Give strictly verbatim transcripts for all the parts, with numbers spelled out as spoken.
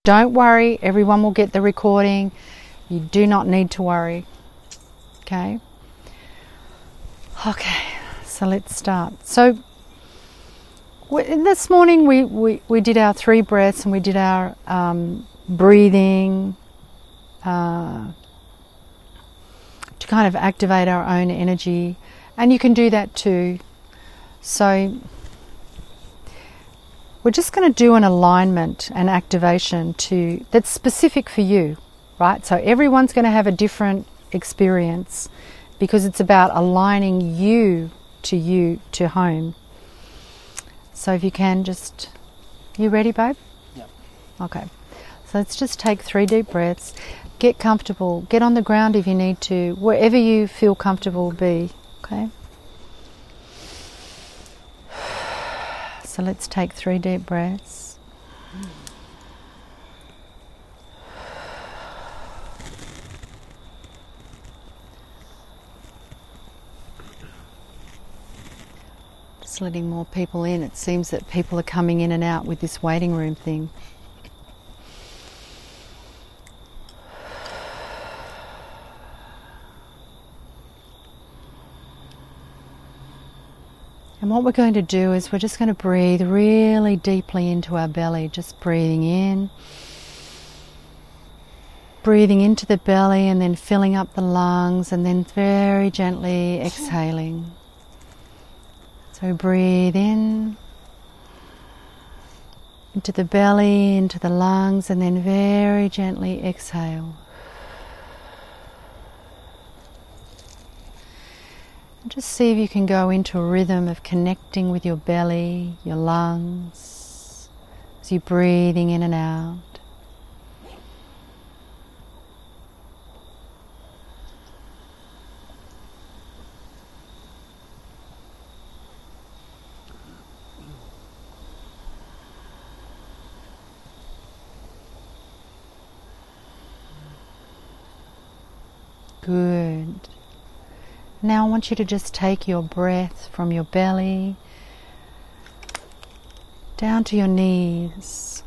Don't worry, everyone will get the recording. You do not need to worry. Okay? Okay, so let's start. So this morning we, we, we did our three breaths and we did our um, breathing uh, to kind of activate our own energy. And you can do that too. So we're just going to do an alignment and activation to that's specific for you, right? So everyone's going to have a different experience because it's about aligning you to you to home. So if you can just, you ready, babe? Yep. Okay. So let's just take three deep breaths. Get comfortable. Get on the ground if you need to. Wherever you feel comfortable, be. Okay. So let's take three deep breaths. Just letting more people in. It seems that people are coming in and out with this waiting room thing. And what we're going to do is we're just going to breathe really deeply into our belly, just breathing in, breathing into the belly and then filling up the lungs and then very gently exhaling. So breathe in, into the belly, into the lungs and then very gently exhale. Just see if you can go into a rhythm of connecting with your belly, your lungs, as you're breathing in and out. Good. Now I want you to just take your breath from your belly down to your knees.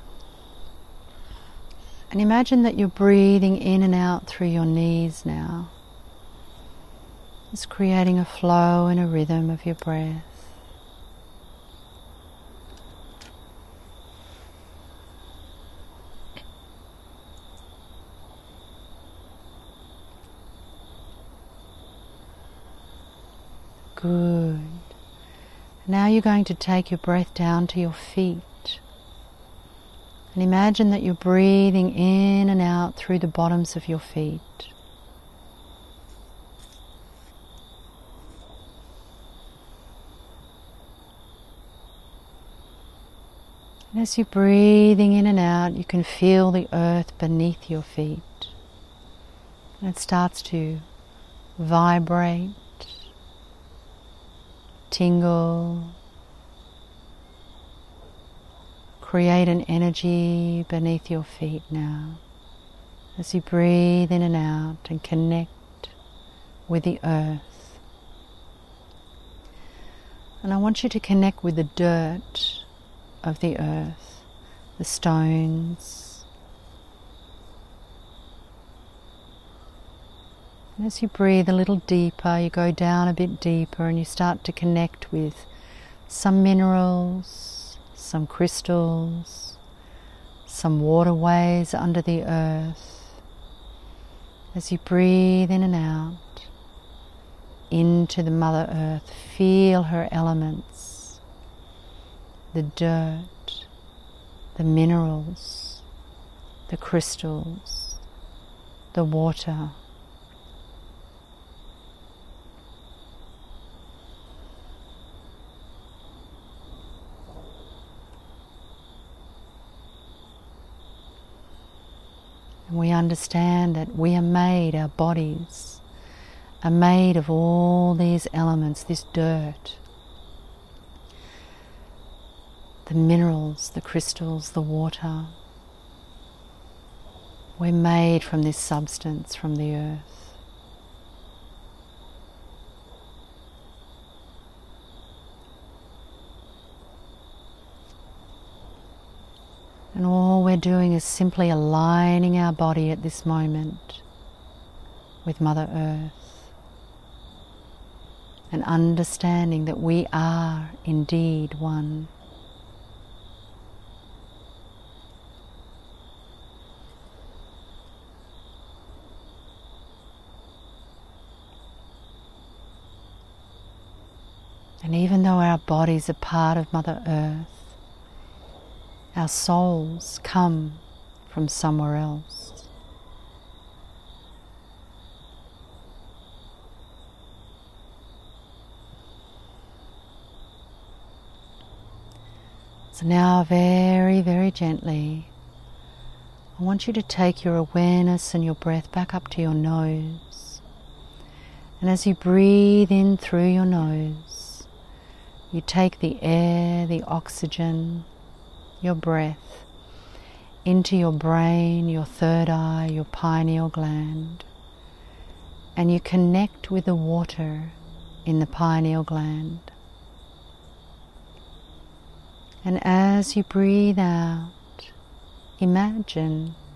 And imagine that you're breathing in and out through your knees now. Just creating a flow and a rhythm of your breath. Good. Now you're going to take your breath down to your feet. And imagine that you're breathing in and out through the bottoms of your feet. And as you're breathing in and out, you can feel the earth beneath your feet. And it starts to vibrate, tingle, create an energy beneath your feet now as you breathe in and out and connect with the earth. And I want you to connect with the dirt of the earth, the stones. And as you breathe a little deeper, you go down a bit deeper and you start to connect with some minerals, some crystals, some waterways under the earth. As you breathe in and out into the Mother Earth, feel her elements, the dirt, the minerals, the crystals, the water. We understand that we are made, our bodies are made of all these elements, this dirt, the minerals, the crystals, the water. We're made from this substance, from the earth. And all we're we're doing is simply aligning our body at this moment with Mother Earth and understanding that we are indeed one. And even though our bodies are part of Mother Earth, our souls come from somewhere else. So now very, very gently, I want you to take your awareness and your breath back up to your nose. And as you breathe in through your nose, you take the air, the oxygen, your breath into your brain, your third eye, your pineal gland, and you connect with the water in the pineal gland. And as you breathe out, imagine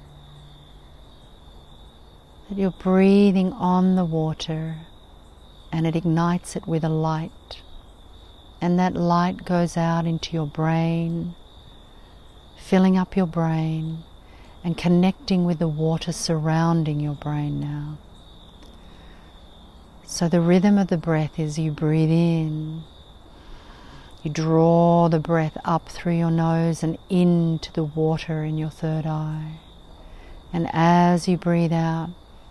that you're breathing on the water and it ignites it with a light, and that light goes out into your brain, filling up your brain and connecting with the water surrounding your brain now. So the rhythm of the breath is you breathe in, you draw the breath up through your nose and into the water in your third eye. And as you breathe out,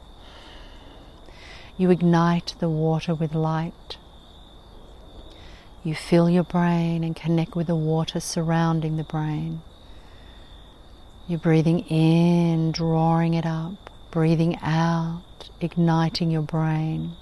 you ignite the water with light. You fill your brain and connect with the water surrounding the brain. You're breathing in, drawing it up, breathing out, igniting your brain,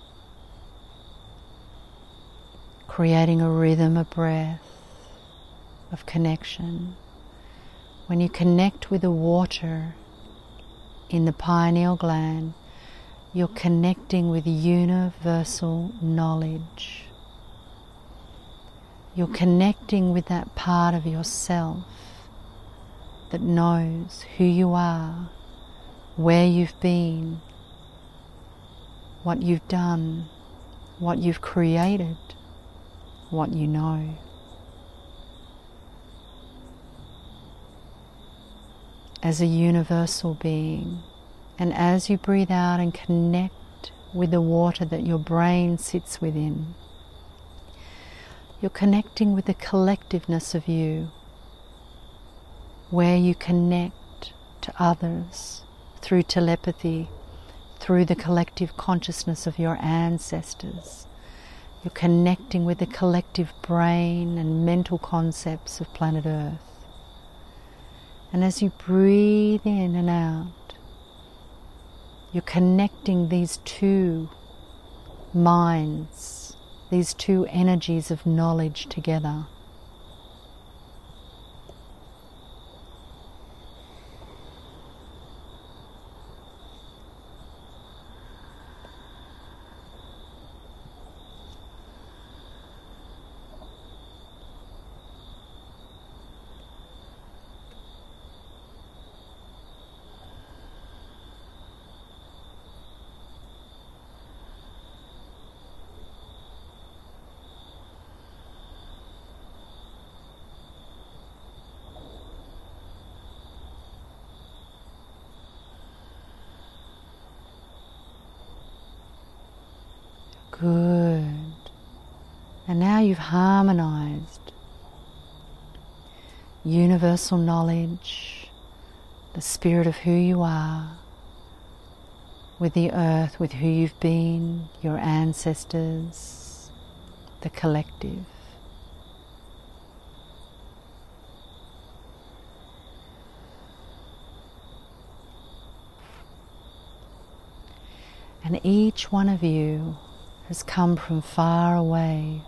creating a rhythm of breath, of connection. When you connect with the water in the pineal gland, you're connecting with universal knowledge. You're connecting with that part of yourself that knows who you are, where you've been, what you've done, what you've created, what you know. As a universal being, and as you breathe out and connect with the water that your brain sits within, you're connecting with the collectiveness of you, where you connect to others through telepathy, through the collective consciousness of your ancestors. You're connecting with the collective brain and mental concepts of planet Earth. And as you breathe in and out, you're connecting these two minds, these two energies of knowledge together. Good. And now you've harmonized universal knowledge, the spirit of who you are, with the earth, with who you've been, your ancestors, the collective. And each one of you has come from far away,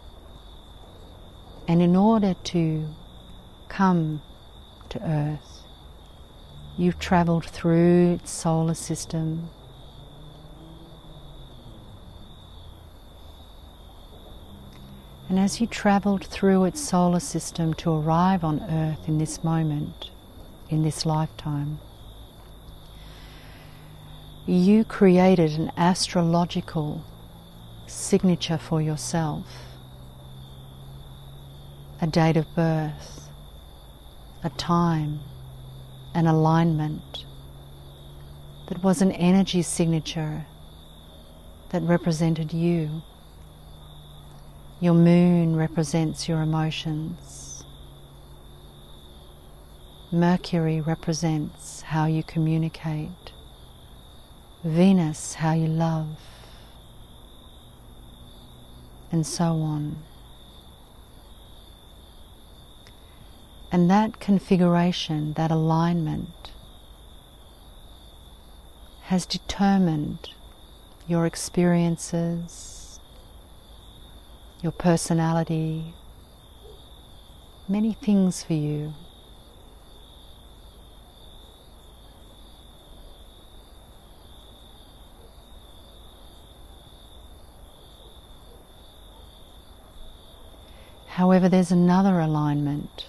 and in order to come to Earth, you've travelled through its solar system, and as you travelled through its solar system to arrive on Earth in this moment, in this lifetime. You created an astrological signature for yourself, a date of birth, a time, an alignment that was an energy signature that represented you. Your moon represents your emotions. Mercury represents how you communicate. Venus, how you love. And so on. And that configuration, that alignment, has determined your experiences, your personality, many things for you. However, there's another alignment,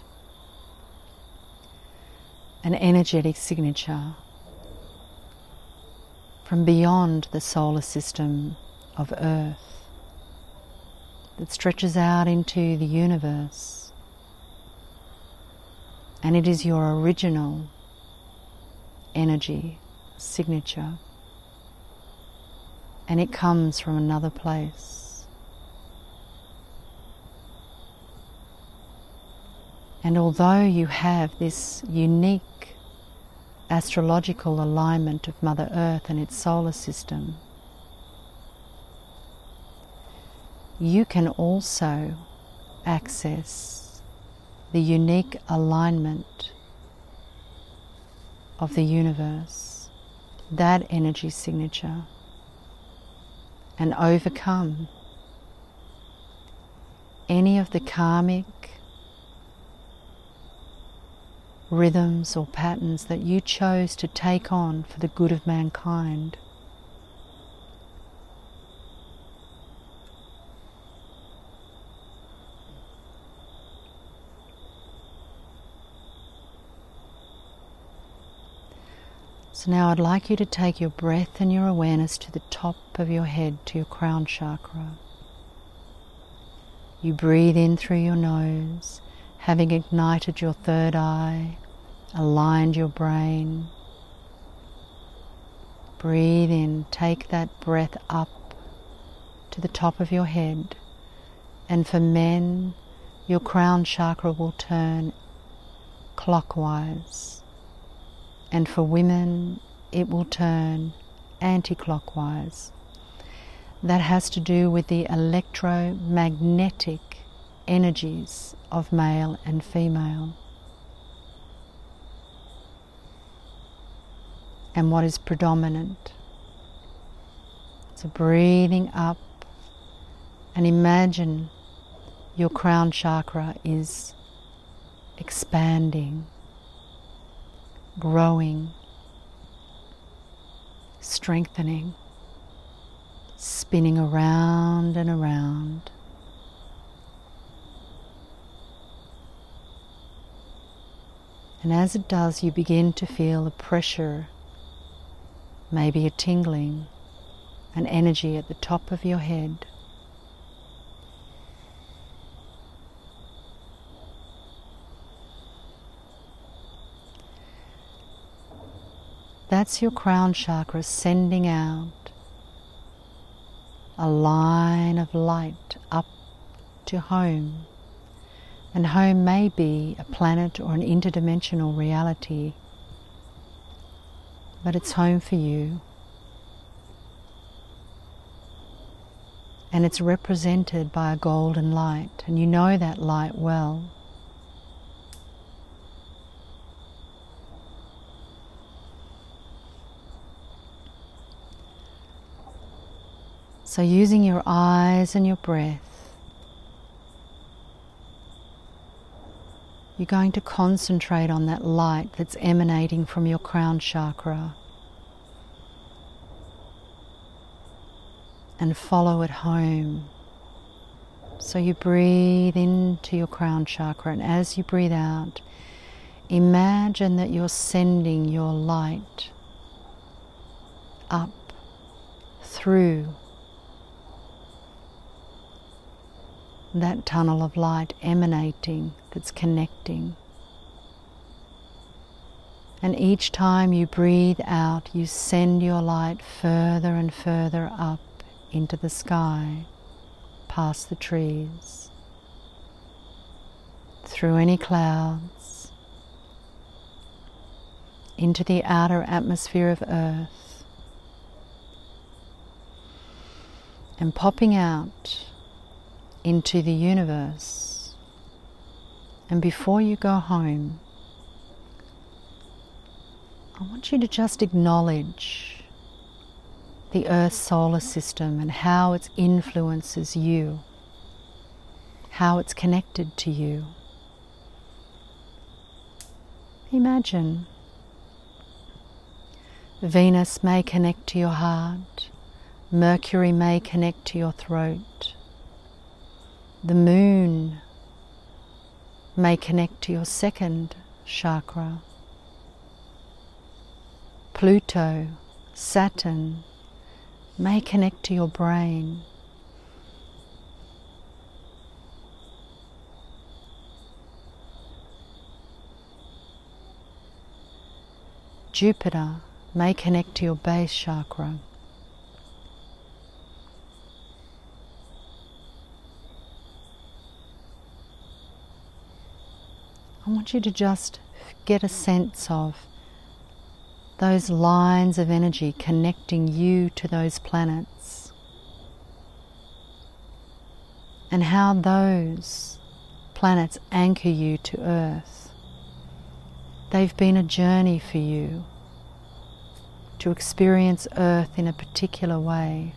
an energetic signature from beyond the solar system of Earth that stretches out into the universe, and it is your original energy signature, and it comes from another place. And although you have this unique astrological alignment of Mother Earth and its solar system, you can also access the unique alignment of the universe, that energy signature, and overcome any of the karmic rhythms or patterns that you chose to take on for the good of mankind. So now I'd like you to take your breath and your awareness to the top of your head, to your crown chakra. You breathe in through your nose, having ignited your third eye, aligned your brain. Breathe in, take that breath up to the top of your head. And for men, your crown chakra will turn clockwise. And for women, it will turn anti-clockwise. That has to do with the electromagnetic energies of male and female. And what is predominant. So breathing up and imagine your crown chakra is expanding, growing, strengthening, spinning around and around. And as it does, you begin to feel a pressure, maybe a tingling, an energy at the top of your head. That's your crown chakra sending out a line of light up to home. And home may be a planet or an interdimensional reality, but it's home for you. And it's represented by a golden light, and you know that light well. So using your eyes and your breath, you're going to concentrate on that light that's emanating from your crown chakra and follow it home. So you breathe into your crown chakra, and as you breathe out, imagine that you're sending your light up through that tunnel of light emanating, that's connecting. And each time you breathe out, you send your light further and further up into the sky, past the trees, through any clouds, into the outer atmosphere of Earth, and popping out into the universe. And before you go home, I want you to just acknowledge the Earth solar system and how it influences you, how it's connected to you. Imagine Venus may connect to your heart, Mercury may connect to your throat, the moon may connect to your second chakra, Pluto, Saturn may connect to your brain. Jupiter may connect to your base chakra. I want you to just get a sense of those lines of energy connecting you to those planets, and how those planets anchor you to Earth. They've been a journey for you to experience Earth in a particular way.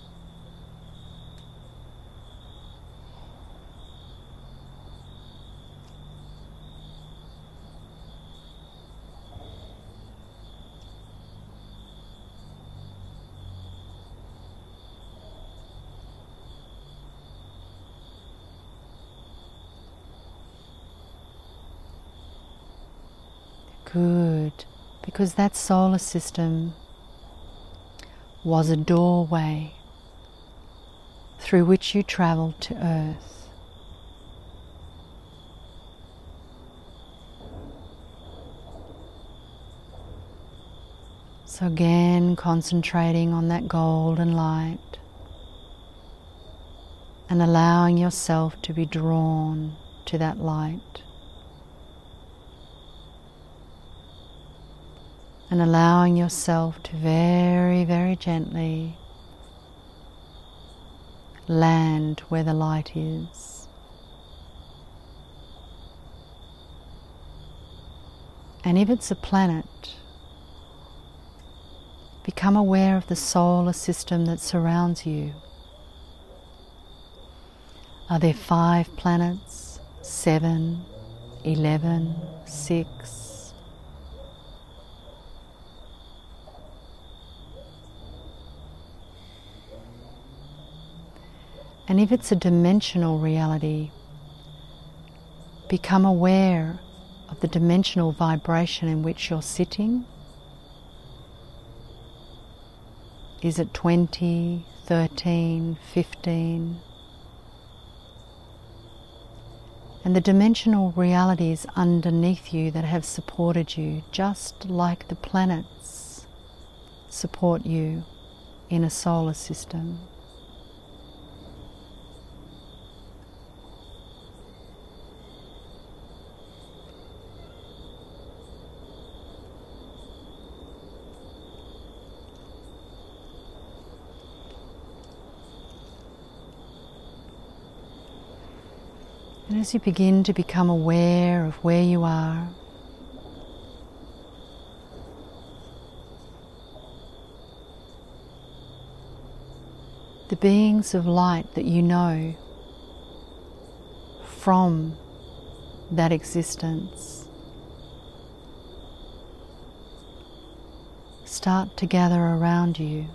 Good, because that solar system was a doorway through which you travelled to Earth. So again, concentrating on that golden light and allowing yourself to be drawn to that light. And allowing yourself to very, very gently land where the light is. And if it's a planet, become aware of the solar system that surrounds you. Are there five planets, seven, eleven, six? And if it's a dimensional reality, become aware of the dimensional vibration in which you're sitting. Is it twenty, thirteen, fifteen? And the dimensional realities underneath you that have supported you, just like the planets support you in a solar system. And as you begin to become aware of where you are, the beings of light that you know from that existence start to gather around you.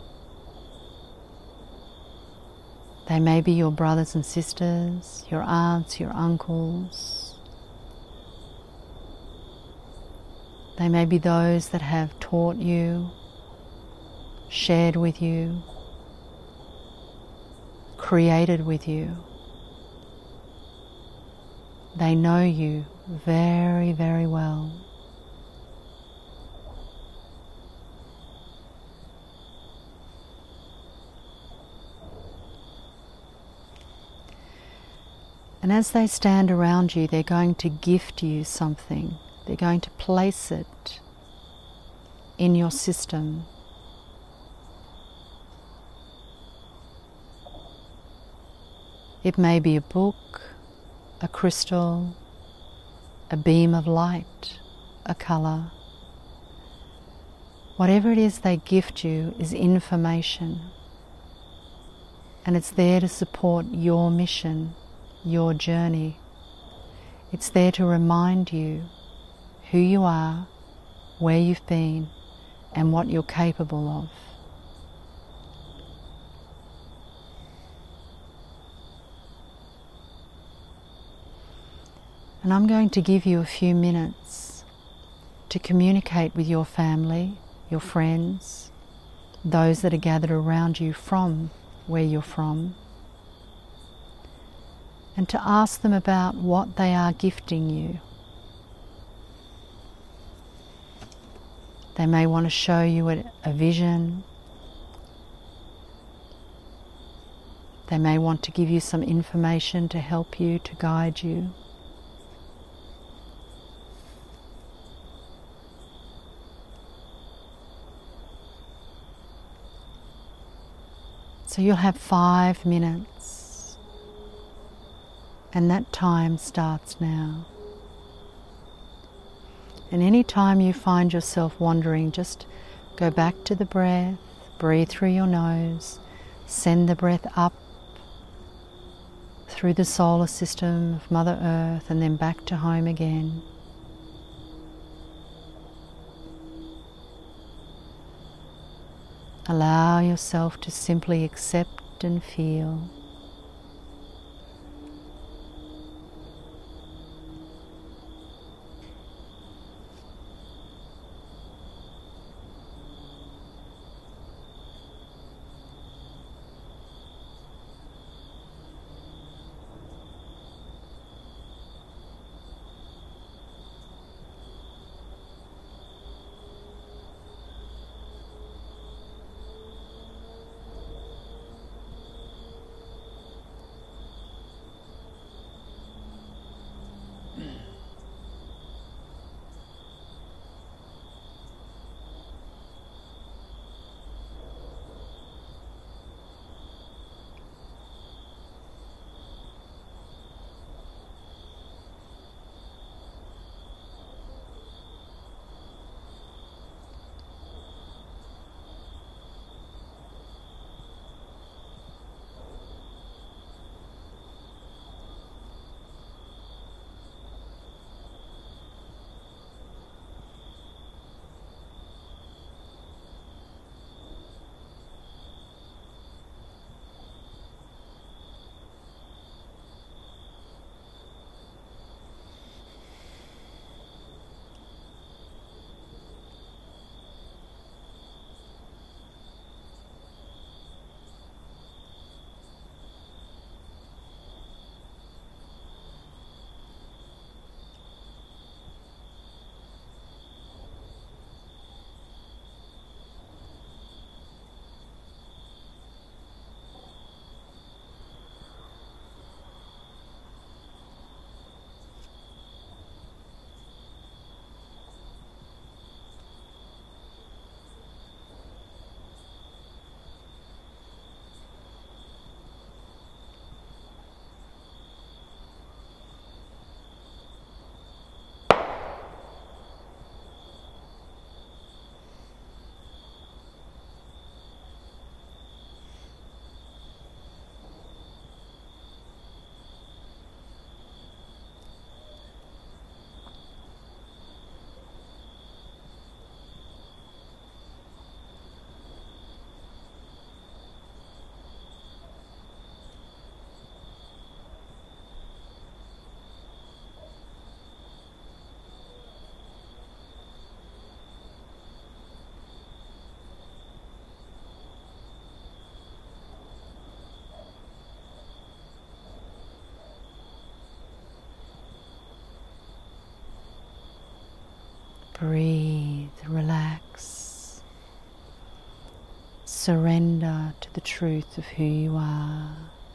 They may be your brothers and sisters, your aunts, your uncles, They may be those that have taught you, shared with you, created with you. They know you very, very well. And as they stand around you, they're going to gift you something. They're going to place it in your system. It may be a book, a crystal, a beam of light, a colour. Whatever it is they gift you is information, and it's there to support your mission, your journey. It's there to remind you who you are, where you've been, and what you're capable of. And I'm going to give you a few minutes to communicate with your family, your friends, those that are gathered around you from where you're from, and to ask them about what they are gifting you. They may want to show you a, a vision. They may want to give you some information to help you, to guide you. So you'll have five minutes, and that time starts now. And any time you find yourself wandering, just go back to the breath, breathe through your nose, send the breath up through the solar system of Mother Earth, and then back to home again. Allow yourself to simply accept and feel. Breathe, relax, surrender to the truth of who you are.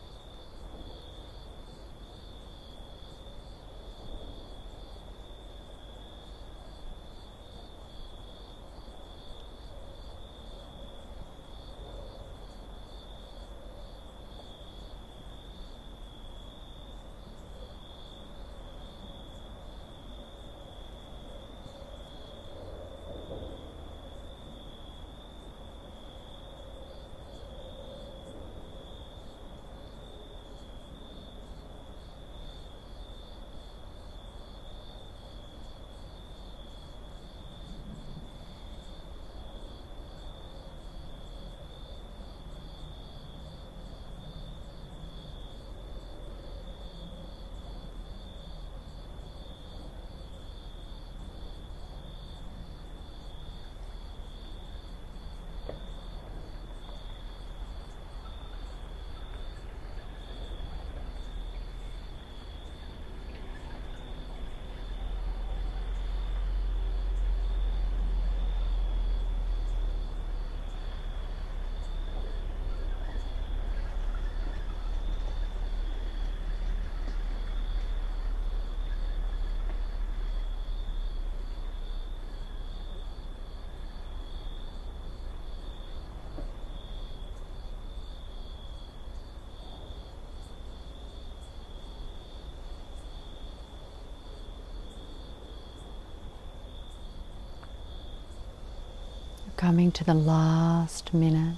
Coming to the last minute.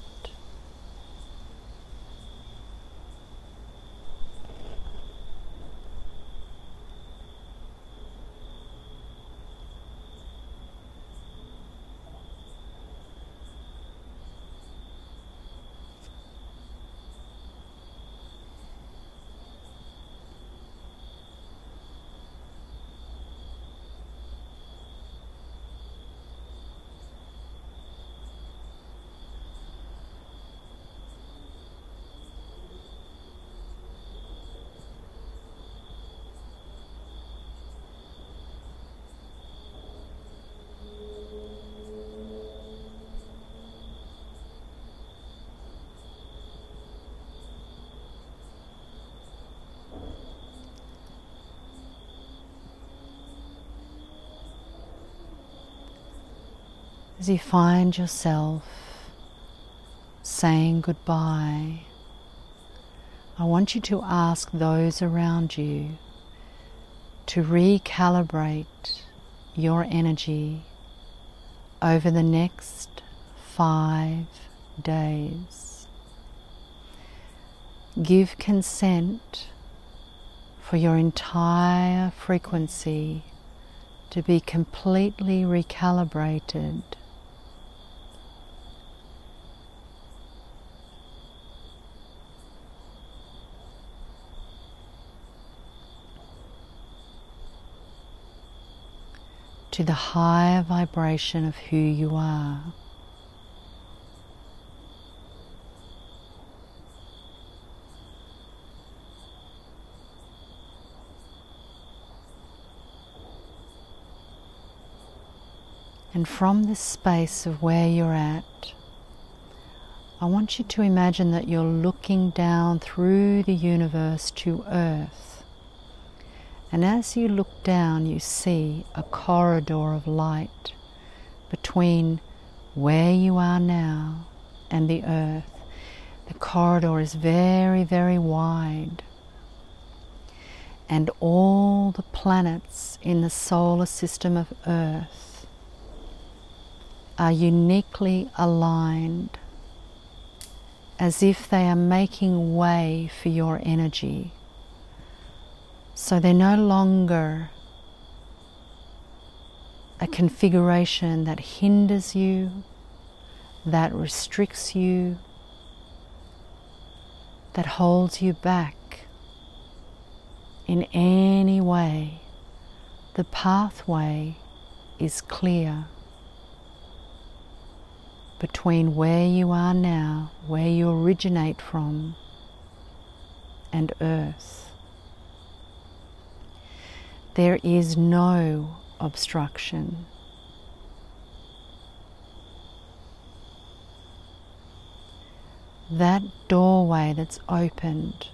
As you find yourself saying goodbye, I want you to ask those around you to recalibrate your energy over the next five days. Give consent for your entire frequency to be completely recalibrated. To the higher vibration of who you are. And from this space of where you're at, I want you to imagine that you're looking down through the universe to Earth. And as you look down, you see a corridor of light between where you are now and the Earth. The corridor is very, very wide. And all the planets in the solar system of Earth are uniquely aligned, as if they are making way for your energy. So they're no longer a configuration that hinders you, that restricts you, that holds you back in any way. The pathway is clear between where you are now, where you originate from, and Earth. There is no obstruction. that doorway that's opened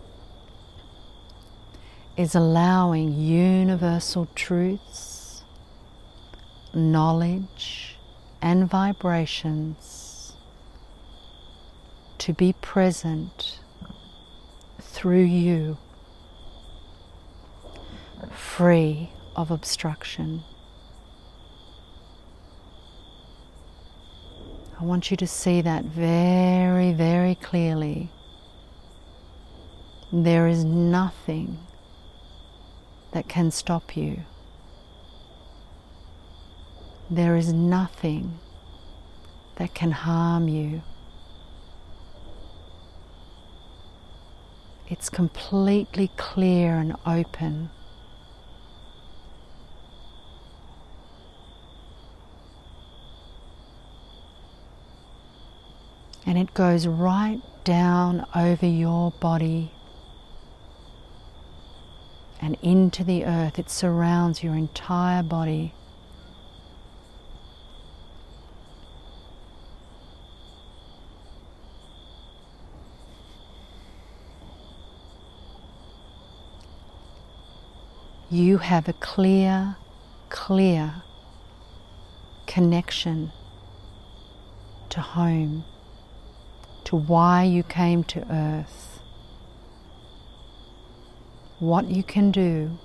is allowing universal truths, knowledge, and vibrations to be present through you, free of obstruction. I want you to see that very, very clearly. There is nothing that can stop you. There is nothing that can harm you. It's completely clear and open. And it goes right down over your body and into the earth. It surrounds your entire body. You have a clear, clear connection to home, to why you came to earth, what you can do,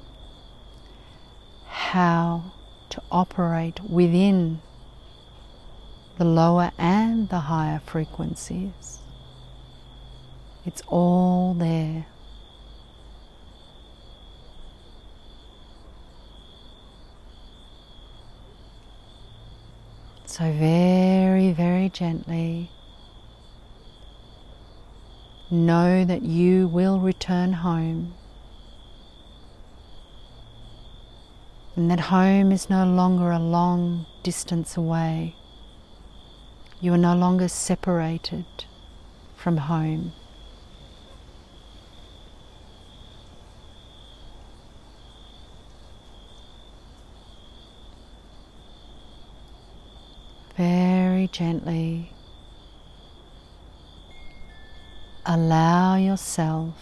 how to operate within the lower and the higher frequencies. It's all there. So very, very gently, know that you will return home, and that home is no longer a long distance away. You are no longer separated from home. Very gently allow yourself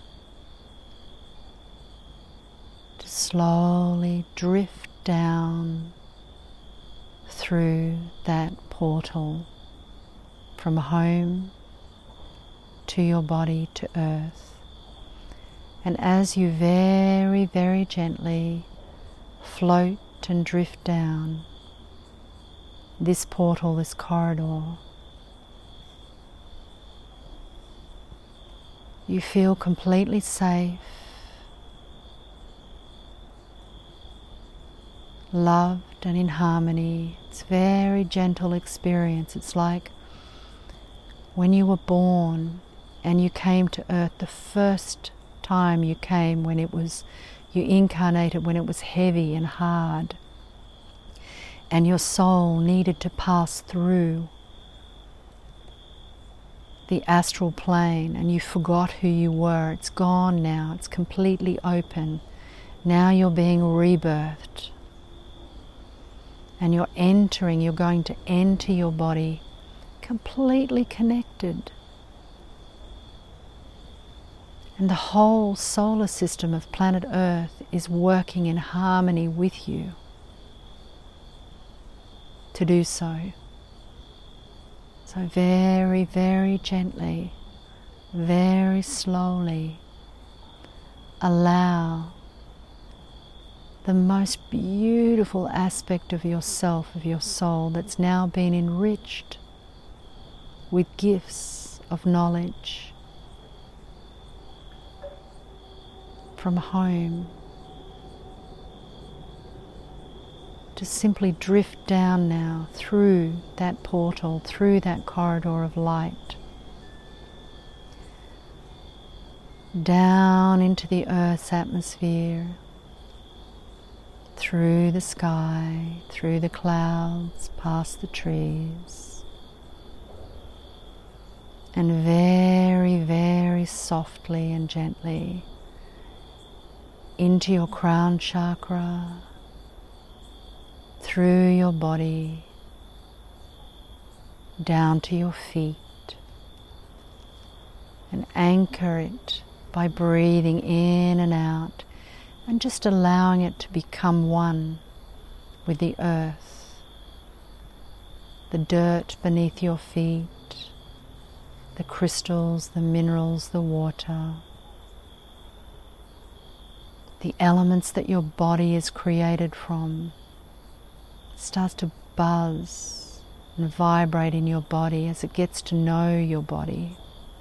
to slowly drift down through that portal from home to your body to earth. And as you very, very gently float and drift down this portal, this corridor, you feel completely safe, loved and in harmony. It's a very gentle experience. It's like when you were born and you came to earth the first time you came, when it was, you incarnated when it was heavy and hard, and your soul needed to pass through the astral plane, and you forgot who you were. It's gone now. It's completely open. Now you're being rebirthed. And you're entering, you're going to enter your body completely connected. And the whole solar system of planet Earth is working in harmony with you to do so. So very, very gently, very slowly, allow the most beautiful aspect of yourself, of your soul, that's now been enriched with gifts of knowledge from home, to simply drift down now through that portal, through that corridor of light, down into the Earth's atmosphere, through the sky, through the clouds, past the trees, and very, very softly and gently into your crown chakra, through your body, down to your feet, and anchor it by breathing in and out and just allowing it to become one with the earth, the dirt beneath your feet, the crystals, the minerals, the water, the elements that your body is created from. It starts to buzz and vibrate in your body as it gets to know your body.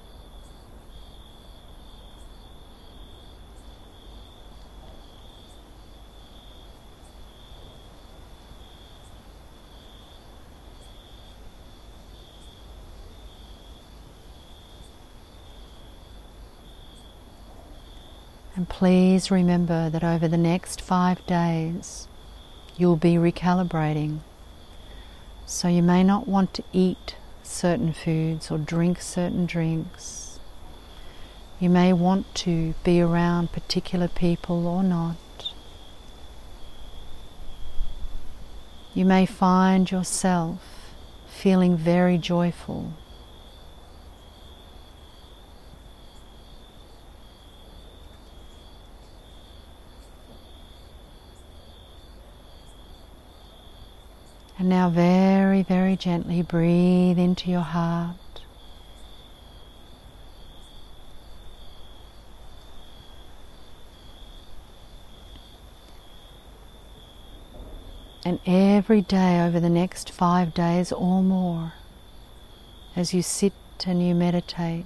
And please remember that over the next five days you'll be recalibrating. So you may not want to eat certain foods or drink certain drinks. You may want to be around particular people or not. You may find yourself feeling very joyful. And now very, very gently breathe into your heart. And every day over the next five days or more, as you sit and you meditate,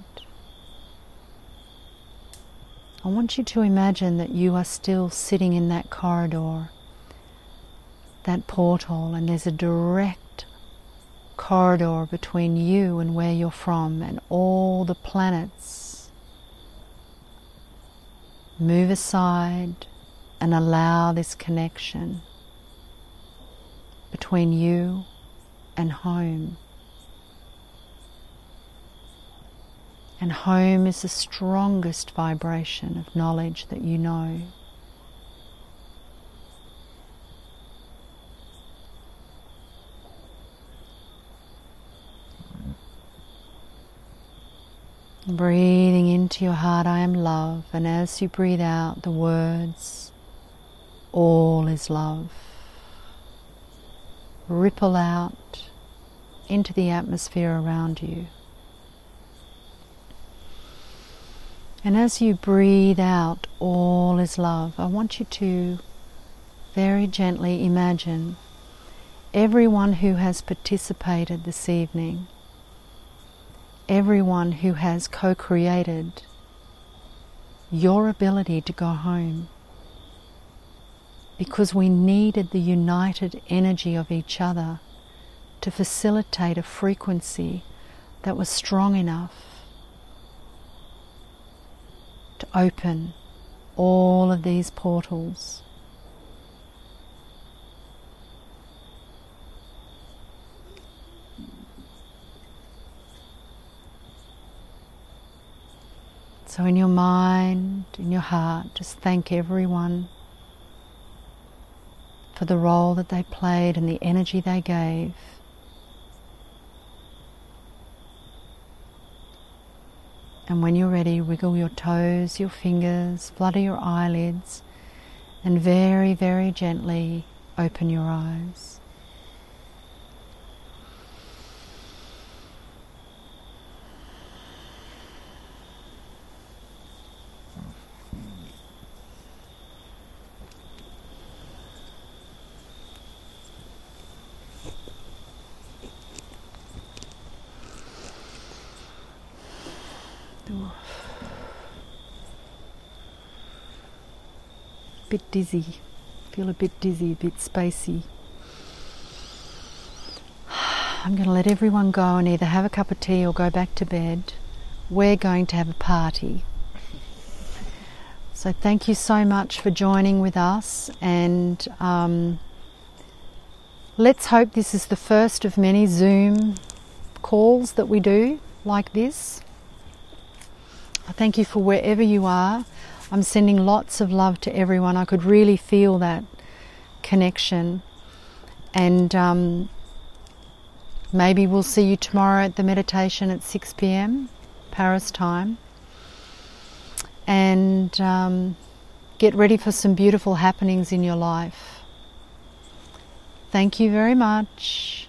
I want you to imagine that you are still sitting in that corridor, that portal, and there's a direct corridor between you and where you're from, and all the planets move aside and allow this connection between you and home. And home is the strongest vibration of knowledge that you know. Breathing into your heart, I am love, and as you breathe out the words, all is love, ripple out into the atmosphere around you. And as you breathe out, all is love, I want you to very gently imagine everyone who has participated this evening, everyone who has co-created your ability to go home, because we needed the united energy of each other to facilitate a frequency that was strong enough to open all of these portals. So in your mind, in your heart, just thank everyone for the role that they played and the energy they gave. And when you're ready, wiggle your toes, your fingers, flutter your eyelids, and very, very gently open your eyes. Bit dizzy, feel a bit dizzy, a bit spacey. I'm going to let everyone go and either have a cup of tea or go back to bed. We're going to have a party. So thank you so much for joining with us, and um, let's hope this is the first of many Zoom calls that we do like this. I thank you for wherever you are. I'm sending lots of love to everyone. I could really feel that connection. And um, maybe we'll see you tomorrow at the meditation at six p m Paris time. and um, get ready for some beautiful happenings in your life. Thank you very much.